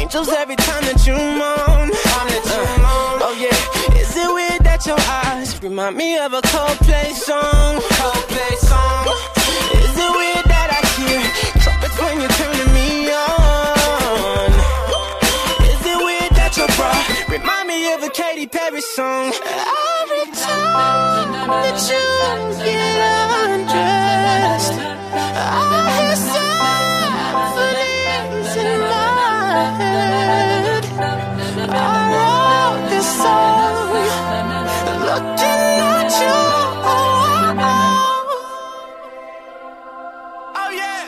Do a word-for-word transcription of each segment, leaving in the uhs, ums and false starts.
angels every time that you moan. Uh, oh yeah, is it weird that your eyes remind me of a Coldplay song? Coldplay song. Is it weird that I hear trumpets when you're turning me on? Is it weird that your bra remind me of a Katy Perry song? Every time that you get undressed, I hear symphonies in my head. I wrote this song looking at you. Oh yeah.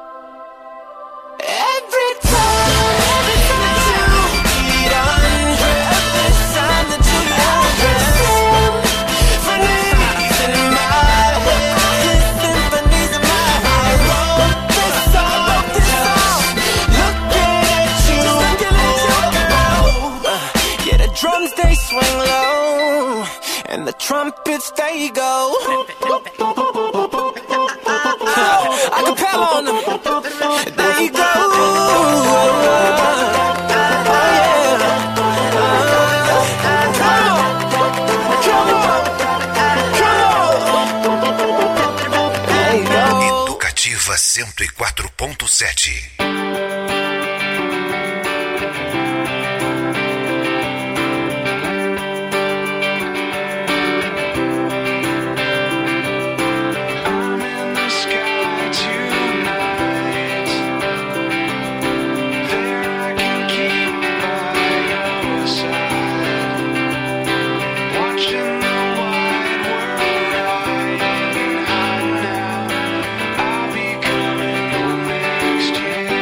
Every time, every time you get undressed, every time that you get undressed, symphonies in my head, symphonies in my head. I wrote this song, wrote this song, looking at you, looking at you. Uh, yeah, the drums they swing low, and the trumpets they go. Acapella on them. There you go. Oh, yeah. Come on. Come on. Come on. There you go. Educativa cento e quatro ponto sete. I'll be coming home next year.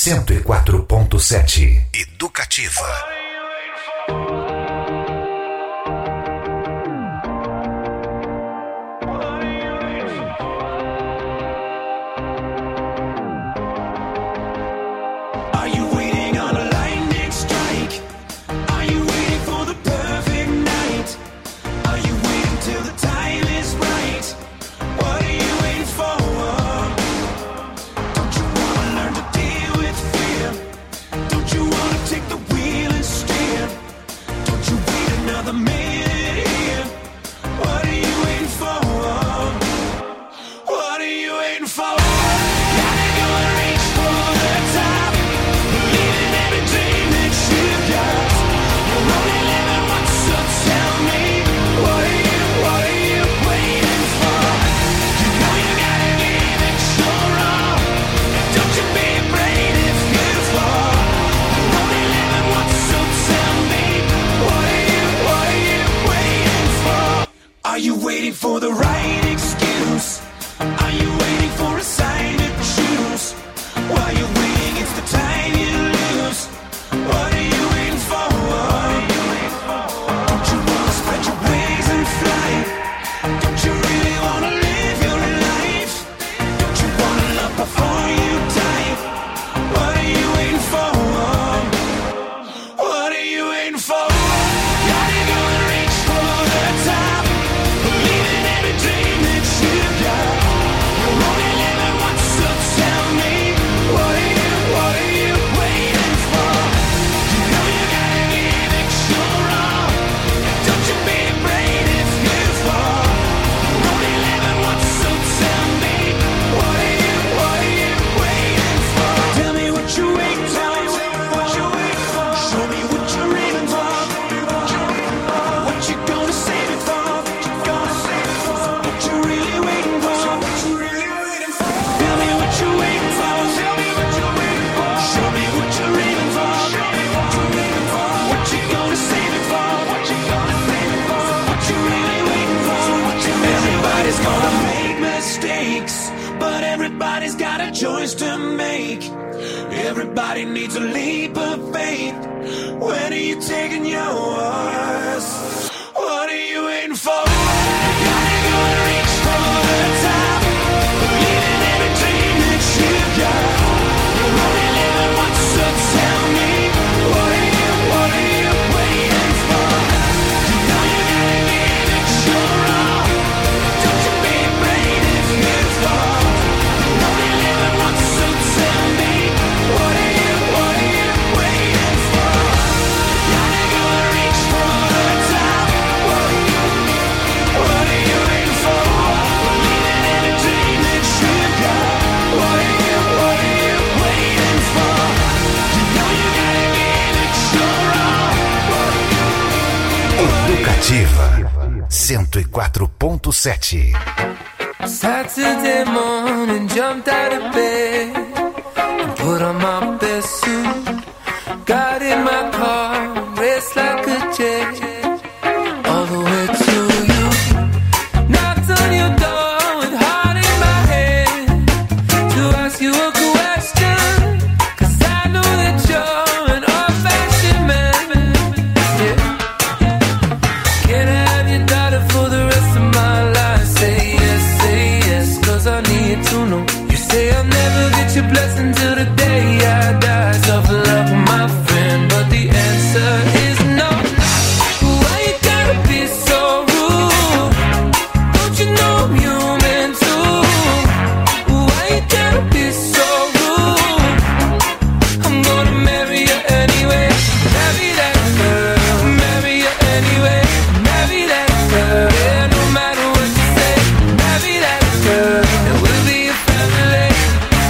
cento e quatro ponto sete. Educativa. Are you waiting for the right excuse? Are you waiting for a sign to choose? While you're waiting, it's the time you lose. What are you waiting for? Don't you wanna spread your wings and fly? Don't you really wanna live your life? Don't you wanna love before you die? What are you waiting for? What are you waiting for? Gotta go and reach for the top. But everybody's got a choice to make. Everybody needs a leap of faith. When are you taking yours? What are you waiting for? Gotta go and reach for the top. Believe in every dream that you got. You're only living once, so tell me, what are you, what are you waiting for? You know you gotta give it your all. Don't you be afraid if you fall. You're only living once, so tell me, what are you, what are you waiting for? Gotta go and reach for the top. What are you, what are you waiting for? Believe in every dream that you got. What are you, what are you waiting for? You know you gotta give it your all. Educativa cento e quatro ponto sete. Saturday morning, jumped out of bed and put on my best suit. Got in my car, raced like a jet all the way to you. Knocked on your door with heart in my head to ask you a question, 'cause I know that you're an old-fashioned man. Yeah. Can I have your daughter for the rest of my life? Say yes, say yes, 'cause I need to know. You say I'll never get your blessing till the day I die. Tough luck, my friend, but the answer is no. Why you gotta be so rude? Don't you know I'm human too? Why you gotta be so rude? I'm gonna marry you anyway. Marry that girl, marry you anyway. Marry that girl, yeah, no matter what you say. Marry that girl, and we'll be a family.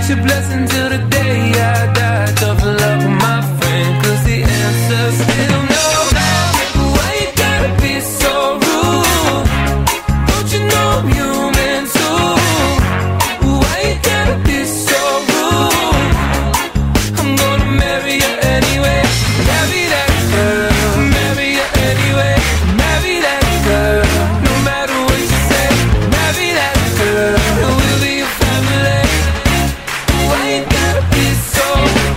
get your blessing till the day I die. Tough love with my friend, cause the answer's still no. Why you gotta be so rude? Don't you know I'm human too? Why you gotta be so rude? I'm gonna marry you anyway. Marry that girl. Marry you anyway. Marry that girl. No matter what you say. Marry that girl. And we'll be a family. Why you gotta be so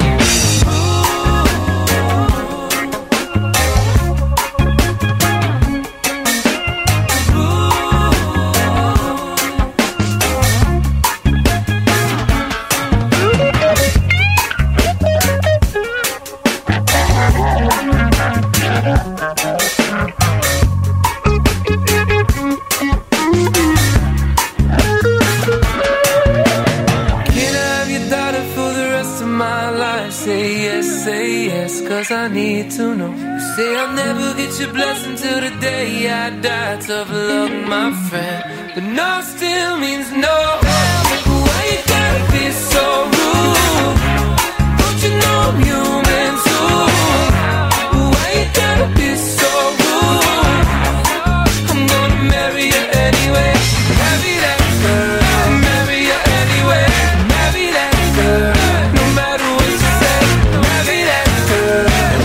I need to know. You say I'll never get your blessing till the day I die. Tough luck, my friend, but no still means no. Why you gotta be so rude? Don't you know I'm human too? Why you gotta be so rude? I'm gonna marry you anyway. Marry that girl. Marry you anyway. Marry that girl. No matter what you say. Marry that girl.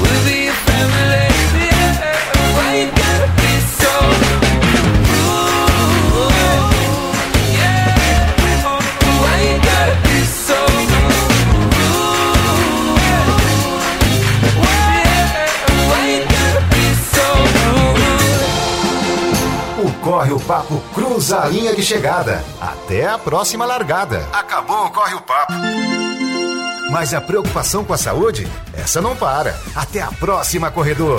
Corre o Papo cruza a linha de chegada. Até a próxima largada. Acabou o Corre o Papo. Mas a preocupação com a saúde, essa não para. Até a próxima, corredor.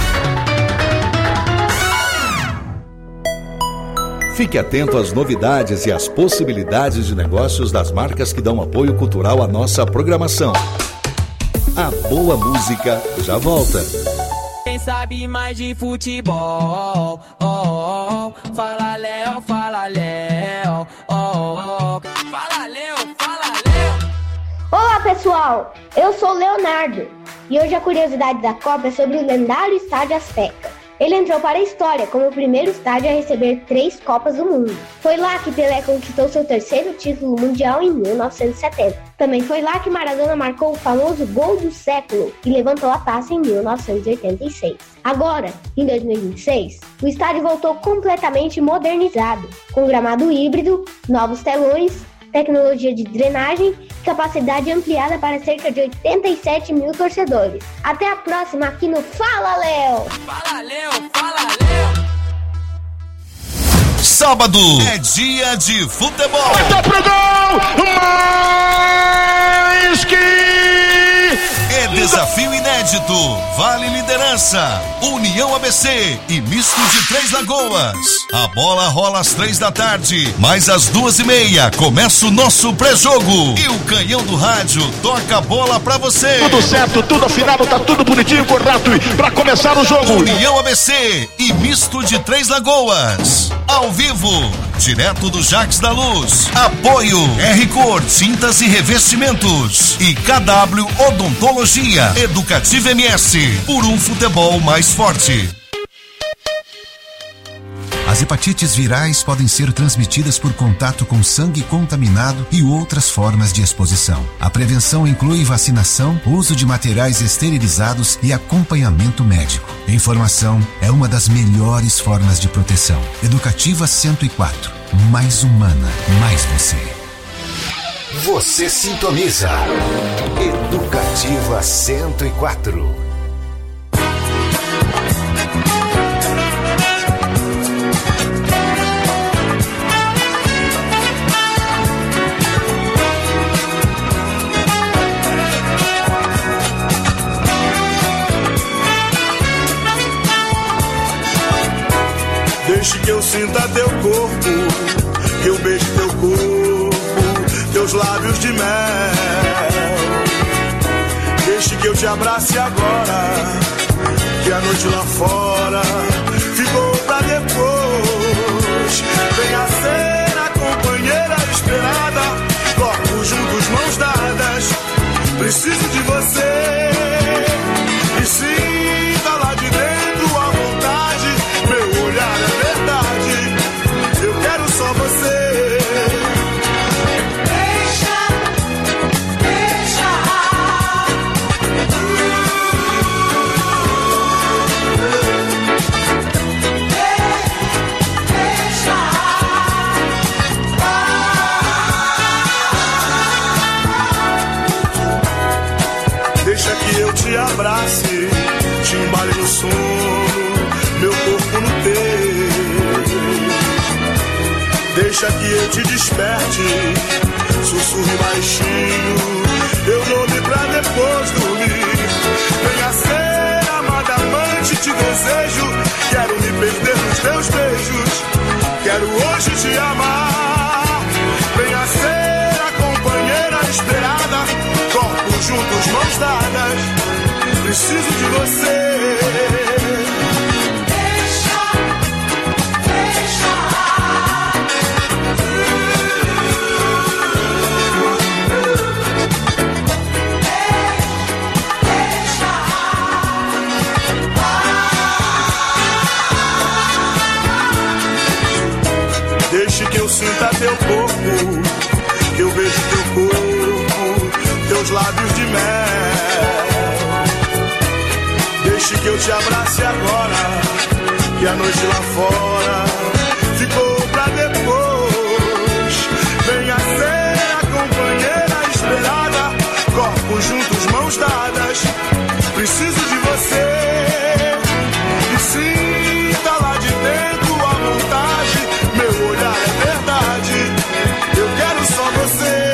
Fique atento às novidades e às possibilidades de negócios das marcas que dão apoio cultural à nossa programação. A boa música já volta. Quem sabe mais de futebol, oh, oh, oh. Fala Léo, fala Léo, oh, oh, oh. Fala Léo, fala Léo. Olá pessoal, eu sou o Leonardo e hoje a curiosidade da Copa é sobre o lendário Estádio Azteca. Ele entrou para a história como o primeiro estádio a receber três Copas do Mundo. Foi lá que Pelé conquistou seu terceiro título mundial em mil novecentos e setenta. Também foi lá que Maradona marcou o famoso gol do século e levantou a taça em mil novecentos e oitenta e seis. Agora, em dois mil e vinte e seis, o estádio voltou completamente modernizado, com gramado híbrido, novos telões, tecnologia de drenagem e capacidade ampliada para cerca de oitenta e sete mil torcedores. Até a próxima aqui no Fala Léo! Fala Léo, fala Léo! Sábado é dia de futebol. Vai pro gol! Mais que... É desafio inédito. Vale liderança. União A B C e Misto de Três Lagoas. A bola rola às três da tarde, mas às duas e meia começa o nosso pré-jogo. E o canhão do rádio toca a bola pra você. Tudo certo, tudo afinado, tá tudo bonitinho, correto. Pra começar o jogo. União A B C e Misto de Três Lagoas. Ao vivo, direto do Jacques da Luz. Apoio R Cor Tintas e Revestimentos e K W Odontologia. Educativa M S, por um futebol mais forte. As hepatites virais podem ser transmitidas por contato com sangue contaminado e outras formas de exposição. A prevenção inclui vacinação, uso de materiais esterilizados e acompanhamento médico. Informação é uma das melhores formas de proteção. Educativa cento e quatro. Mais humana, mais você. Você sintoniza. Educativa cento e quatro. Deixe que eu sinta teu corpo, que eu beije teu corpo, teus lábios de mel. Deixe que eu te abrace agora, que a noite lá fora ficou pra depois. Venha ser a companheira esperada, corpos juntos, mãos dadas. Preciso de você. E sinta lá de dentro a vontade. Meu olhar é verdade. Eu quero só você. Te abrace, te embale no sono, meu corpo no teu. Deixa que eu te desperte, sussurre baixinho, eu nome pra depois dormir. Venha ser amada amante, te desejo, quero me perder nos teus beijos, quero hoje te amar. Venha ser a companheira esperada, corpos juntos, mãos dadas. Preciso de você. Deixa, deixa. Deixa. Deixe que eu sinta teu corpo, que eu veja teu corpo, teus lábios de mel. Deixe que eu te abrace agora, que a noite lá fora ficou pra depois. Venha ser a companheira esperada, corpos juntos, mãos dadas. Preciso de você. E sinta lá de dentro a vontade. Meu olhar é verdade. Eu quero só você.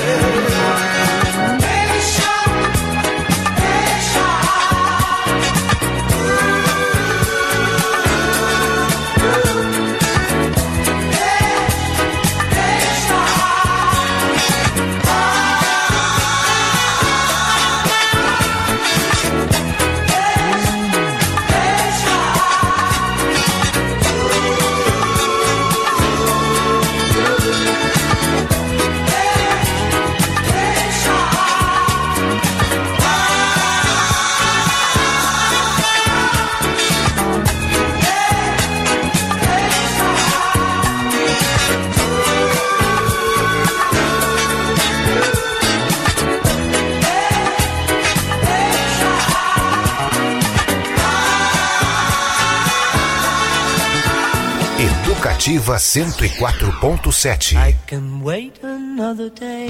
Ativa cento e quatro ponto sete. I can wait another day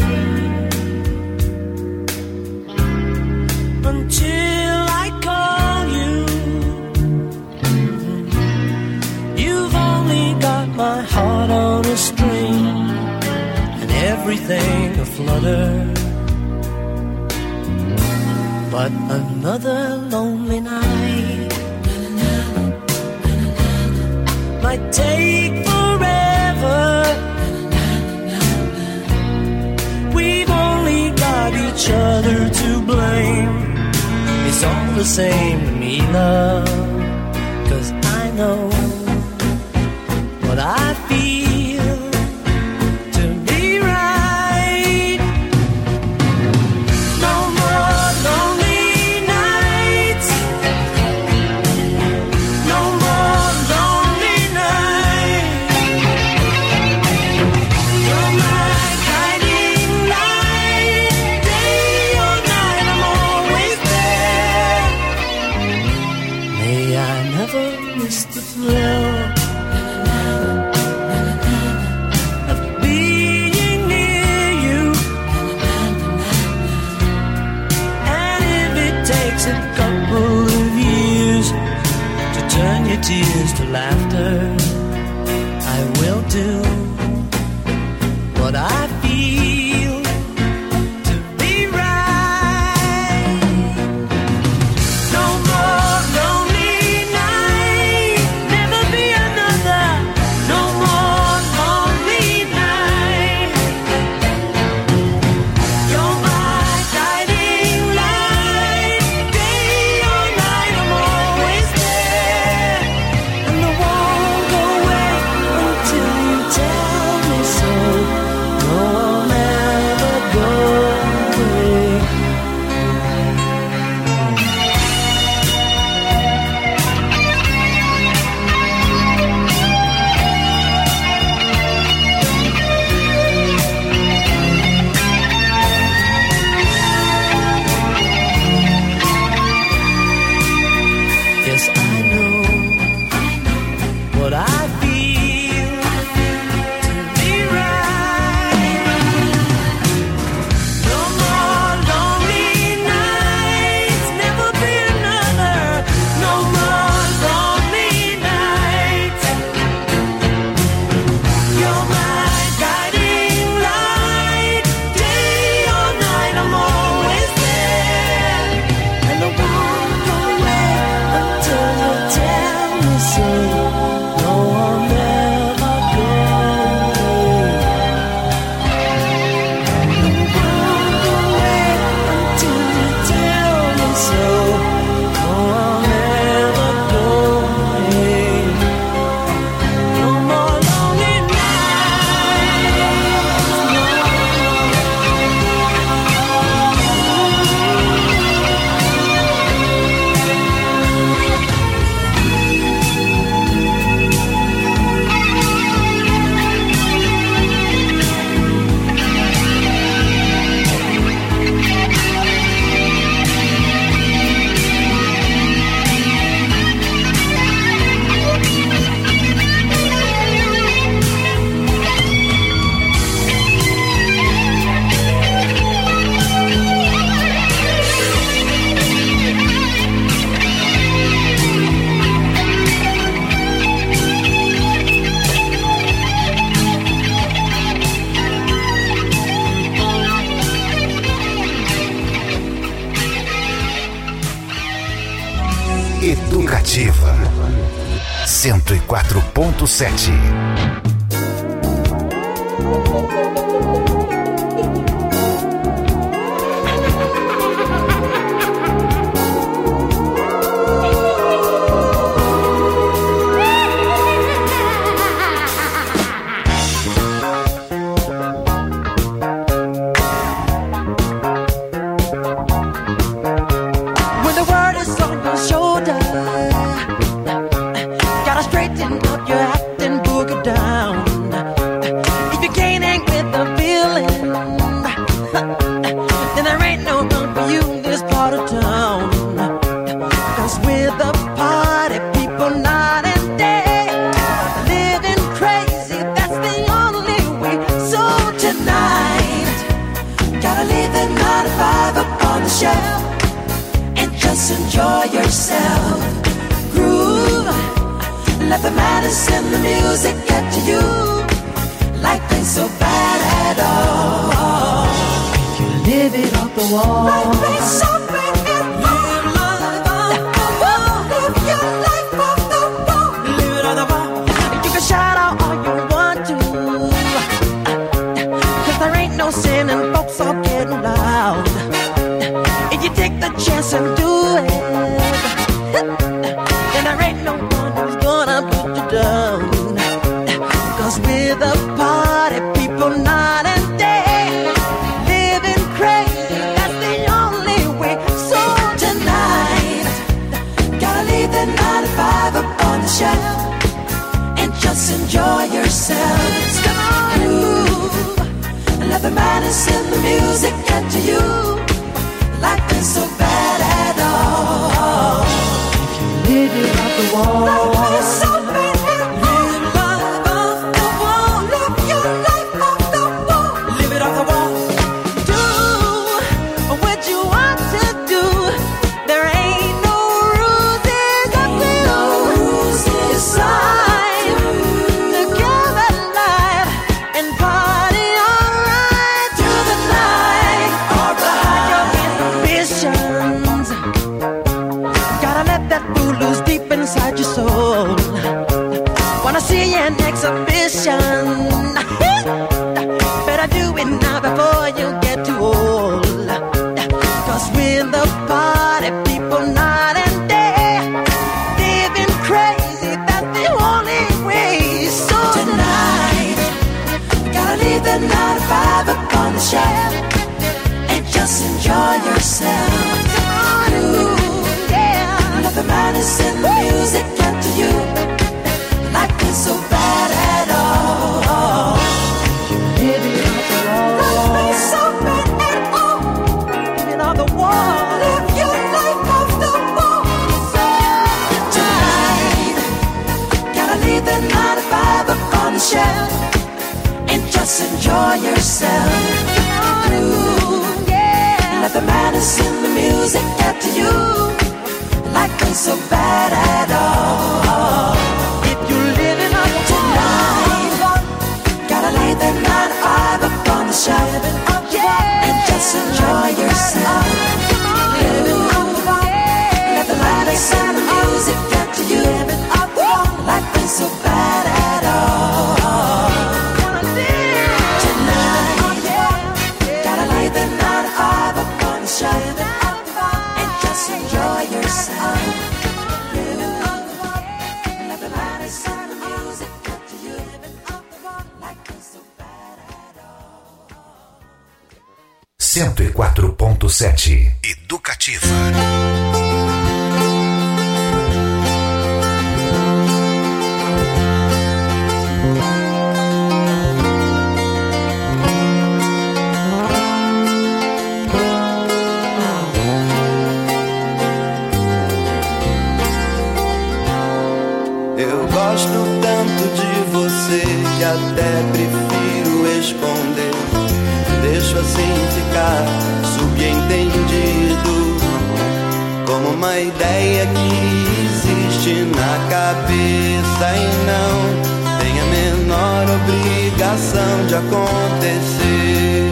until I call you. You've only got my heart on a string and everything aflutter. But another lonely night might take forever. We've only got each other to blame. It's all the same to me, love, 'cause I know what I feel to be right. No more lonely nights. No more lonely nights. You're my guiding light. Day or night, I'm always there. May I never miss the thrill of being near you. And if it takes a couple of years to turn your tears to laughter, I will do what I feel to be right. No more lonely night, never be another. No more lonely night. You're my guiding light. Day or night, I'm always there. And I won't go Educativa cento e quatro ponto sete. cento e quatro ponto sete. Educativa. Eu gosto tanto de você que até prefiro esconder. Deixo assim ficar subentendido, como uma ideia que existe na cabeça e não tem a menor obrigação de acontecer.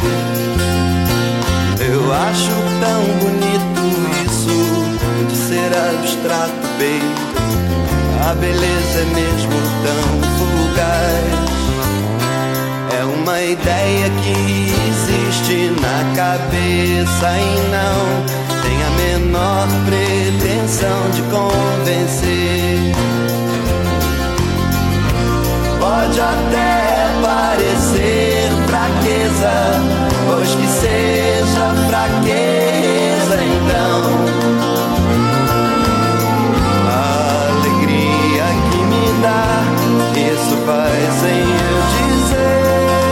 Eu acho tão bonito isso de ser abstrato, baby. A beleza é mesmo tão fugaz. É uma ideia que existe na cabeça e não tem a menor pretensão de convencer. Pode até parecer fraqueza, pois que seja fraqueza então. A alegria que me dá, isso faz sem eu dizer.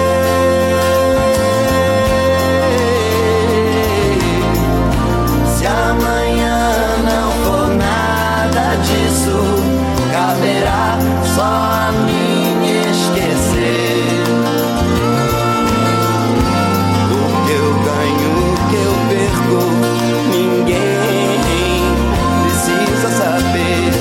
Se amanhã não for nada disso, caberá só a mim esquecer. O que eu ganho, o que eu perco, ninguém precisa saber.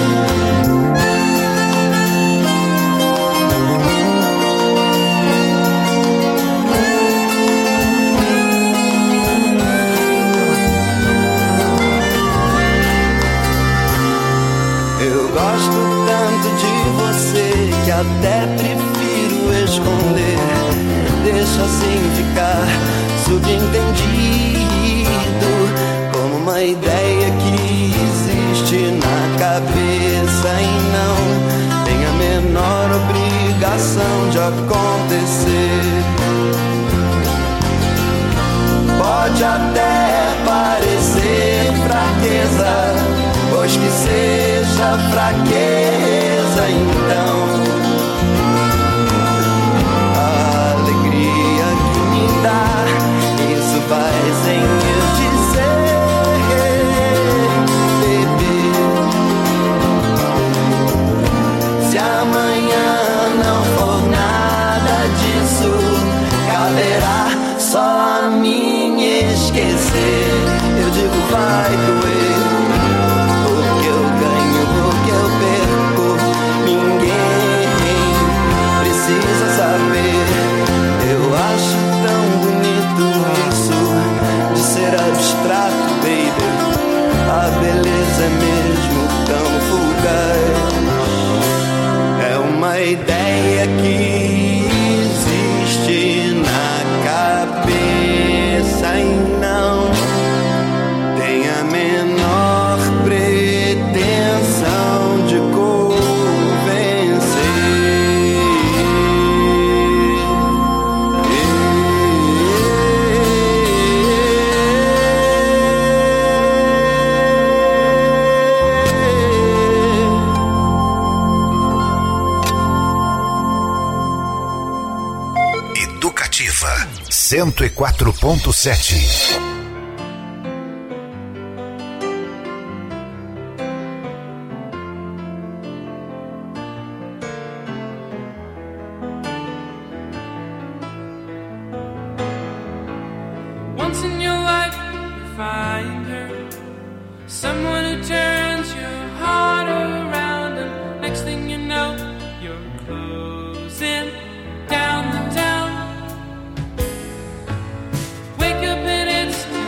Eu gosto tanto de você que até prefiro esconder. Deixa assim ficar subentendido, como uma ideia que existe na cabeça e não tem a menor obrigação de acontecer. Pode até parecer fraqueza, pois que seja fraqueza então. A alegria que me dá, isso faz sem eu dizer, bebê. Se amanhã não for nada disso, caberá só a mim esquecer. Eu digo vai doer, o que eu ganho, o que eu perco, ninguém precisa saber. Eu acho tão bonito isso de ser abstrato, baby. A beleza é mesmo tão fugaz. É uma ideia que existe na cabeça e não tem a menor pretensão de convencer. Educativa cento e quatro ponto sete. Once in your life you find her, someone who turns your heart around, and next thing you know you're closing down the town. Wake up and it's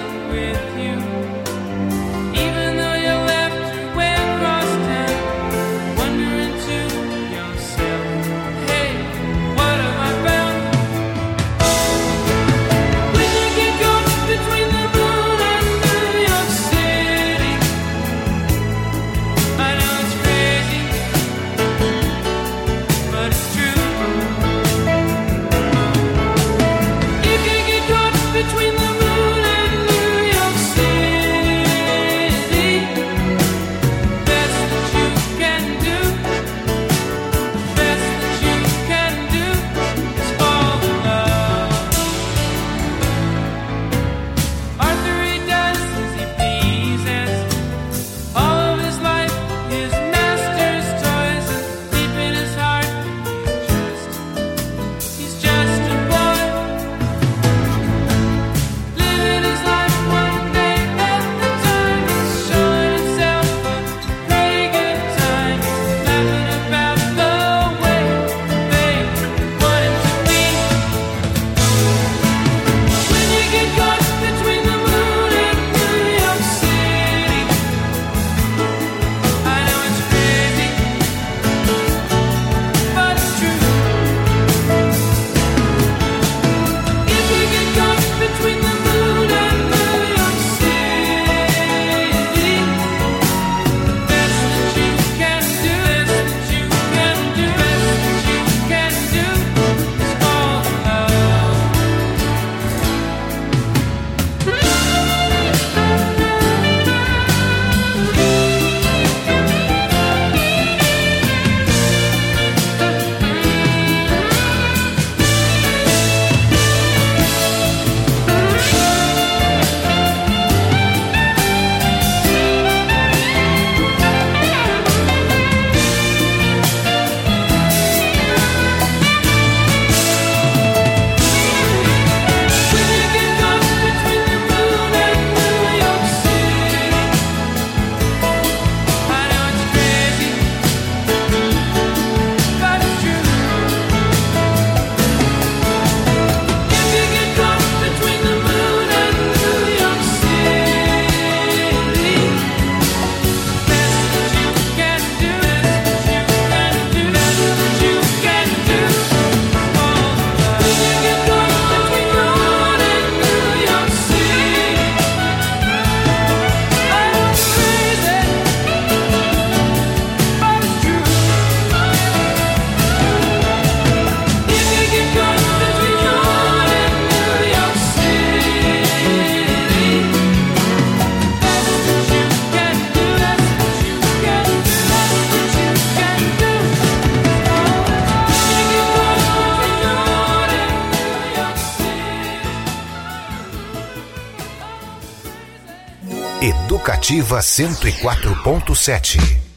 Educativa cento e quatro ponto sete.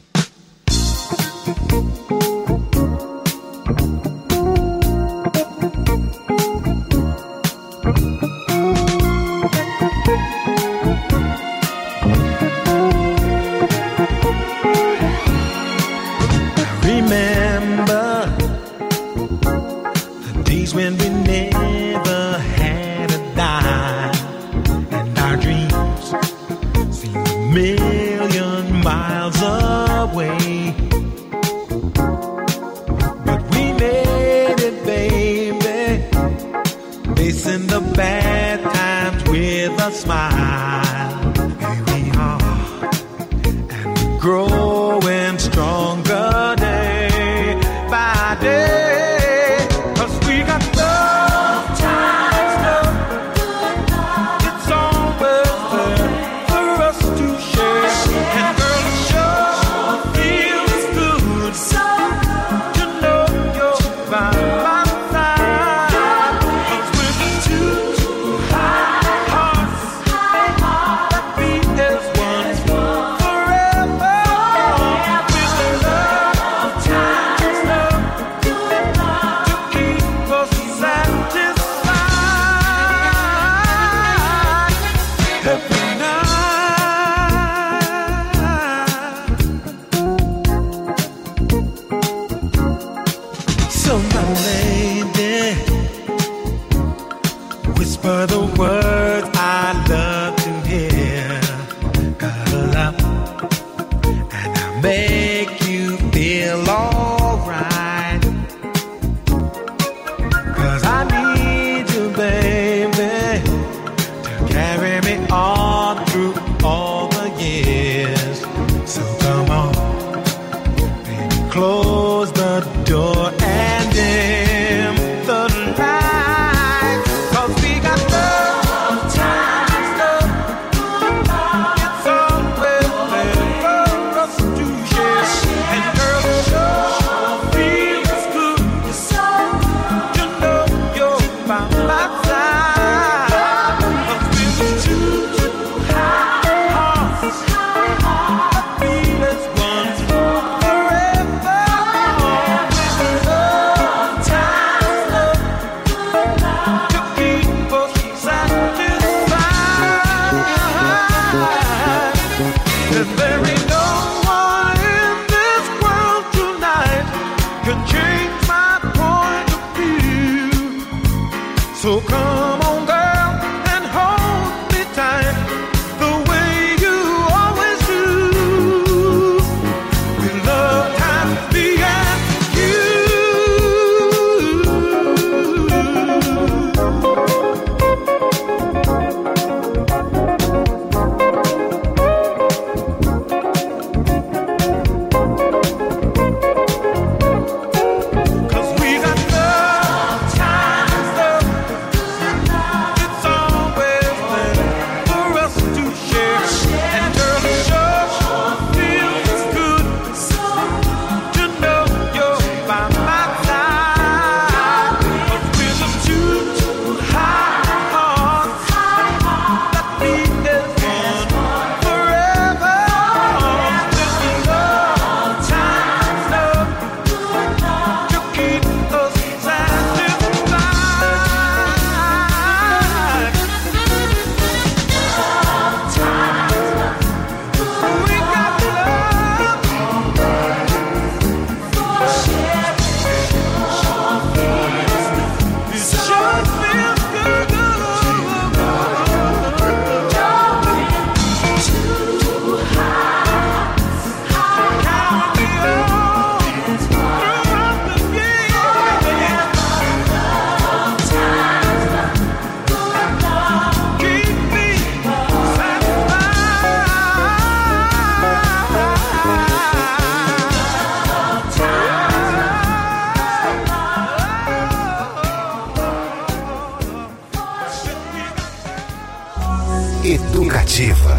Educativa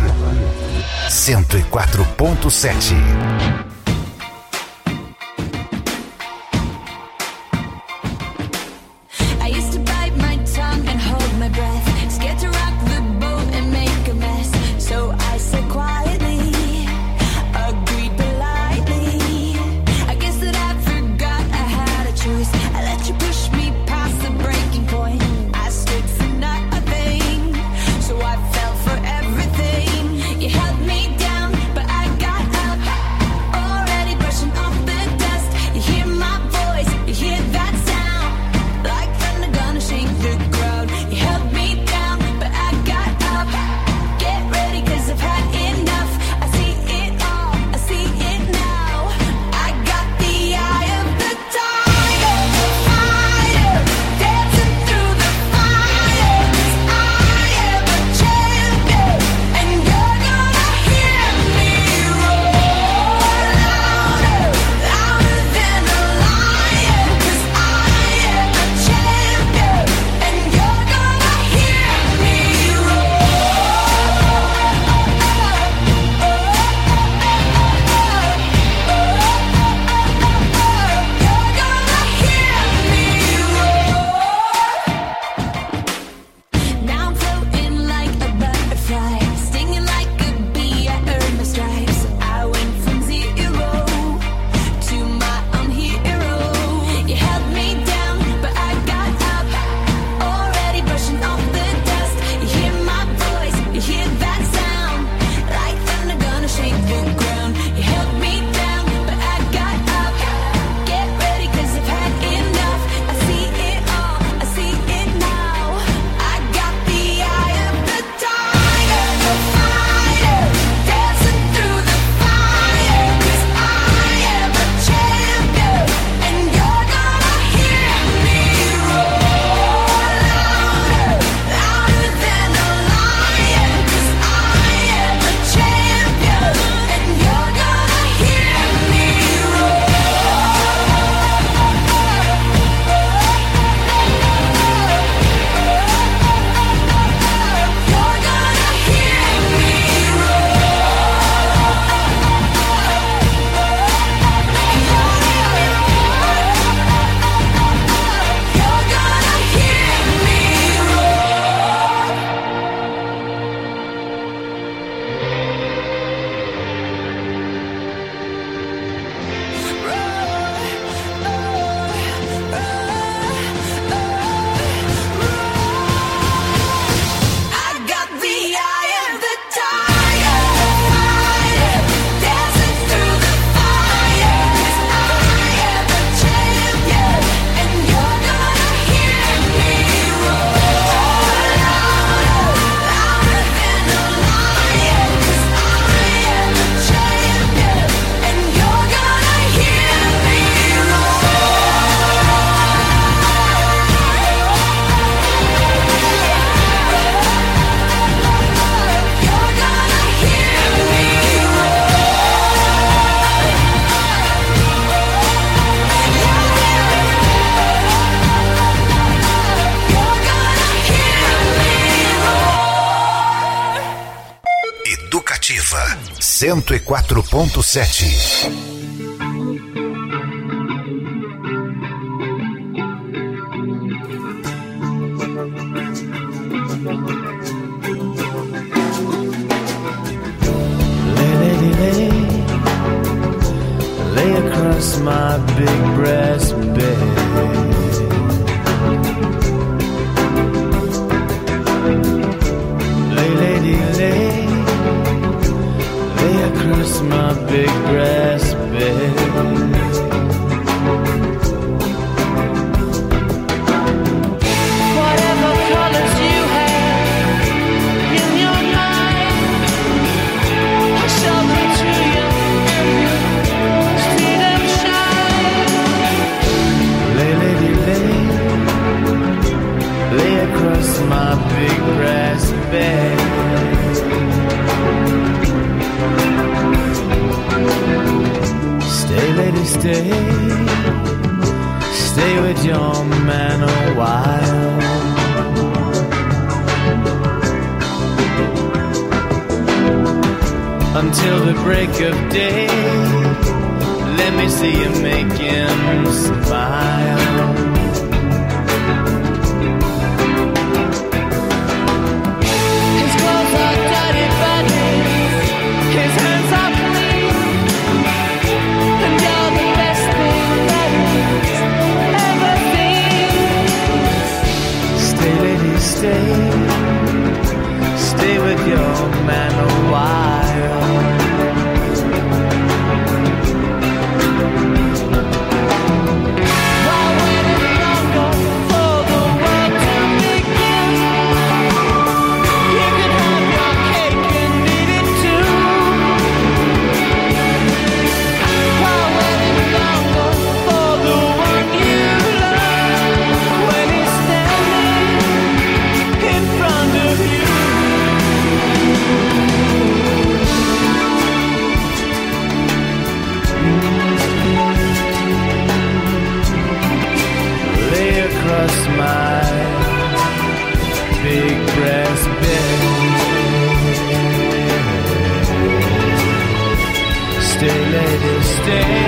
cento e quatro ponto sete. I said Educativa cento e quatro ponto sete. Lay across my big breast bed. Lay, lady, lay. Lay across my big breast bed. Whatever colors you have in your mind, I'll show them to you. Lay across my big brass bed. Stay, lady, stay. Stay with your man a while. Until the break of day. Let me see you make him smile. His clothes are dirty bunnies, his hands are clean, and you're the best thing that he's ever seen. Stay, lady, stay. Stay with your man a while. My big brass bed. Stay, lady, stay.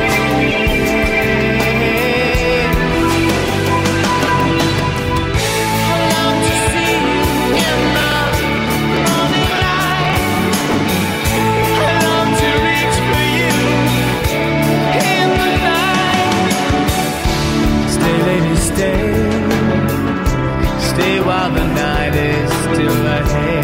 I long to see you in the morning light. I long to reach for you in the night. Stay, lady, stay. Stay while the night is still ahead.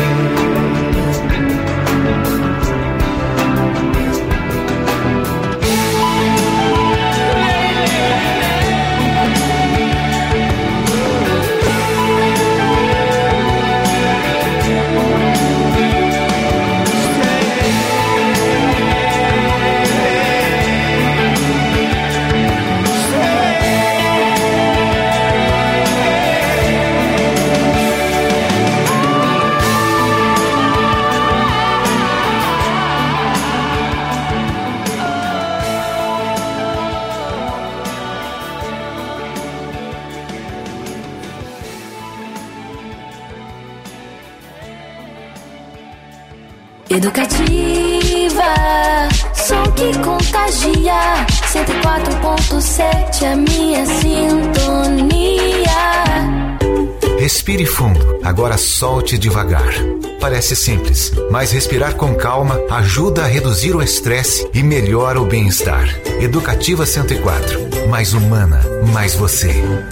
Educativa, som que contagia. Cento e quatro ponto sete, a minha sintonia. Respire fundo, agora solte devagar. Parece simples, mas respirar com calma ajuda a reduzir o estresse e melhora o bem-estar. Educativa cento e quatro, mais humana, mais você.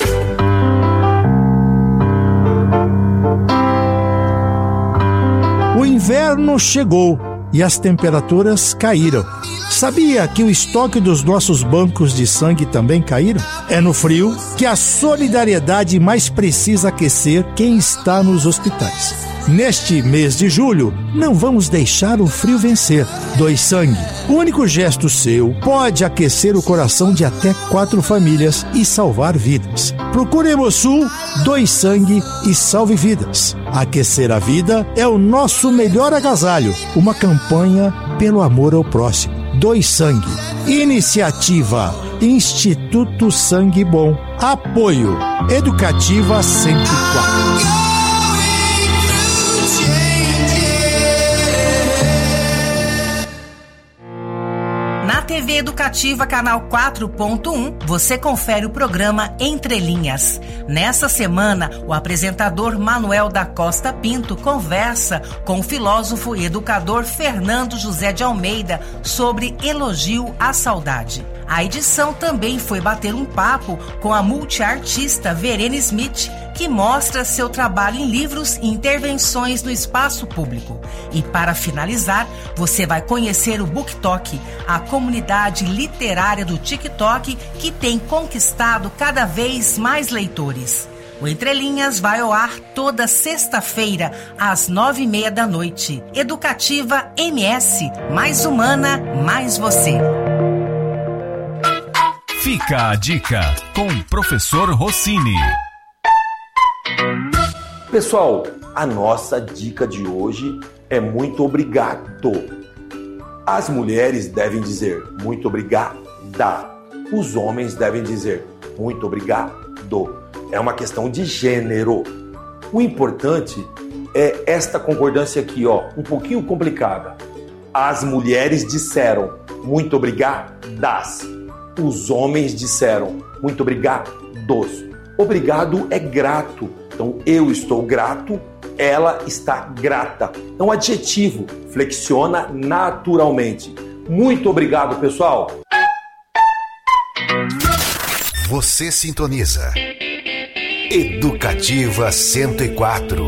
O inverno chegou e as temperaturas caíram. Sabia que o estoque dos nossos bancos de sangue também caíram? É no frio que a solidariedade mais precisa aquecer quem está nos hospitais. Neste mês de julho, não vamos deixar o frio vencer. Doe sangue. O único gesto seu pode aquecer o coração de até quatro famílias e salvar vidas. Procure Hemosul, doe sangue e salve vidas. Aquecer a vida é o nosso melhor agasalho. Uma campanha pelo amor ao próximo. Doe sangue. Iniciativa Instituto Sangue Bom. Apoio Educativa cento e quatro. V Educativa Canal quatro ponto um, você confere o programa Entre Linhas. Nessa semana, o apresentador Manuel da Costa Pinto conversa com o filósofo e educador Fernando José de Almeida sobre elogio à saudade. A edição também foi bater um papo com a multiartista Verena Smith, que mostra seu trabalho em livros e intervenções no espaço público. E para finalizar, você vai conhecer o BookTok, a comunidade literária do TikTok que tem conquistado cada vez mais leitores. O Entre Linhas vai ao ar toda sexta-feira, às nove e meia da noite. Educativa M S, mais humana, mais você. Fica a dica com o professor Rossini. Pessoal, a nossa dica de hoje é muito obrigado. As mulheres devem dizer muito obrigada. Os homens devem dizer muito obrigado. É uma questão de gênero. O importante é esta concordância aqui, ó, um pouquinho complicada. As mulheres disseram muito obrigadas. Os homens disseram muito obrigados. Obrigado é grato. Então, eu estou grato, ela está grata. É um adjetivo, flexiona naturalmente. Muito obrigado, pessoal. Você sintoniza Educativa cento e quatro.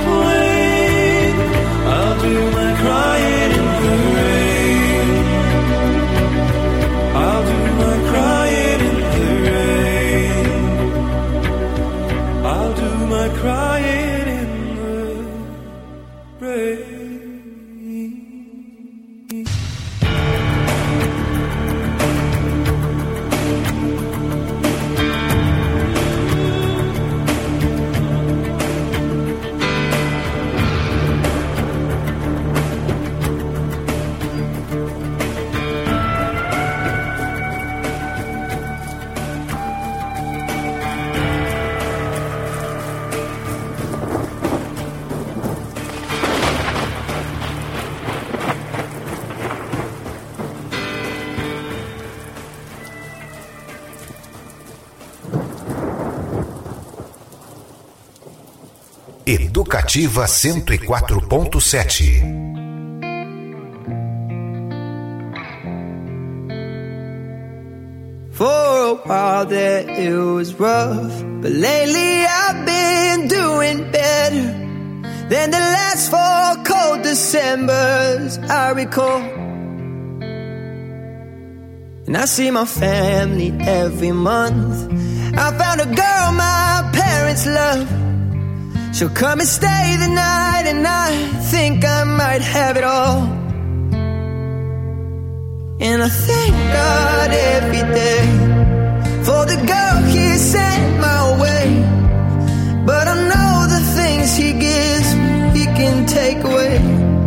I'll do my crying in the rain. Educativa cento e quatro ponto sete. For a while there it was rough, but lately I've been doing better than the last four cold Decembers I recall. And I see my family every month. I found a girl my parents love. She'll come and stay the night, and I think I might have it all. And I thank God every day for the girl He sent my way. But I know the things He gives He can take away.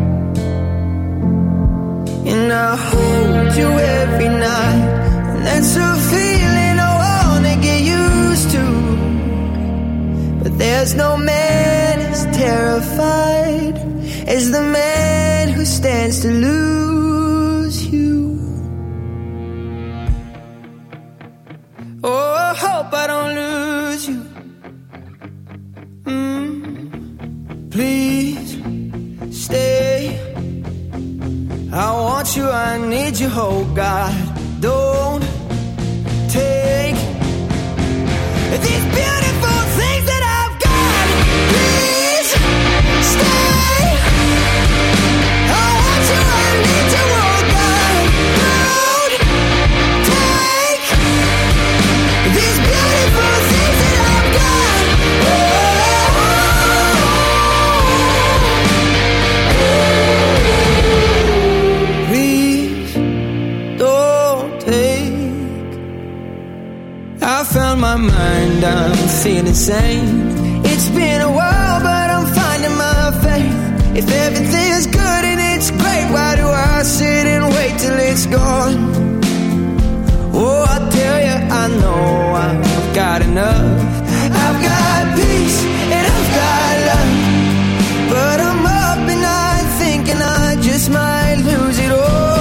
And I hold you every night, and that's a feeling I wanna get used to. But there's no man as terrified as the man who stands to lose you. Oh, I hope I don't lose you. Mm, please stay. I want you, I need you, oh God. Don't take these beautiful things that I've got. Please stay. I want you, I need you, oh God. Don't take these beautiful things that I've got. Oh. Please don't take. I found my mind, I'm feeling sane. It's been a while, but I'm finding my faith. If everything's good and it's great, why do I sit and wait till it's gone? Oh, I tell you, I know I've got enough. I've got peace and I've got love, but I'm up and I'm thinking I just might lose it all.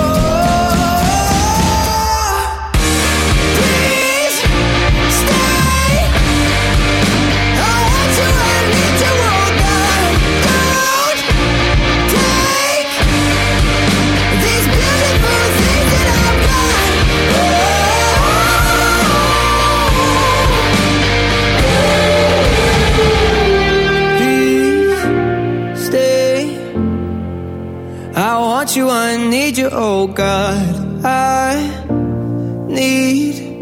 I want you, I need you, oh God. I need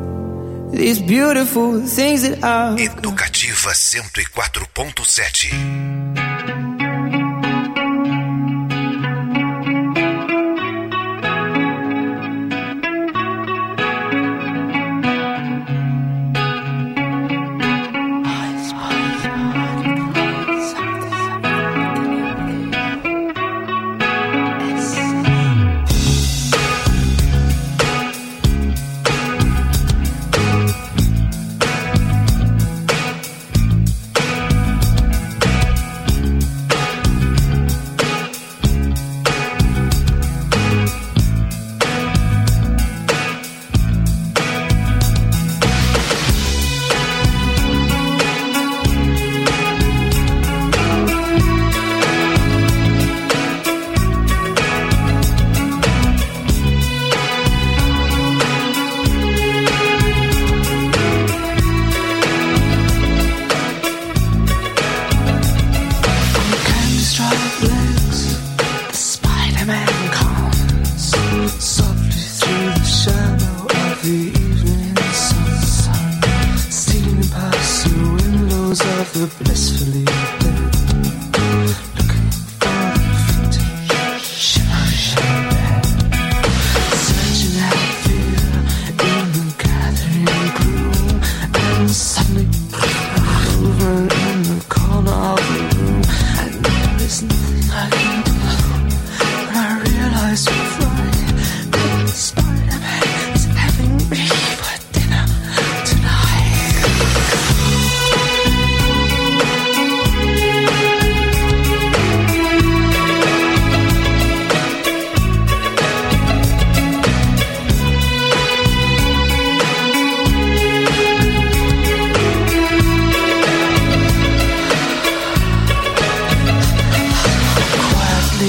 these beautiful things that I... Educativa cento e quatro ponto sete.